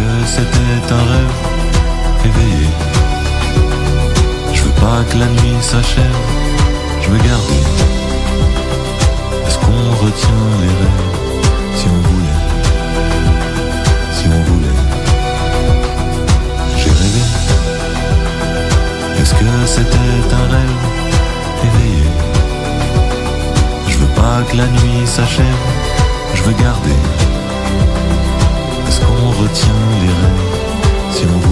que c'était un rêve éveillé? Je veux pas que la nuit s'achève, je veux garder. Est-ce qu'on retient les rêves si on voulait? Si on voulait. J'ai rêvé. Est-ce que c'était un rêve éveillé? Je veux pas que la nuit s'achève, je veux garder. Est-ce qu'on retient les rêves si on voulait?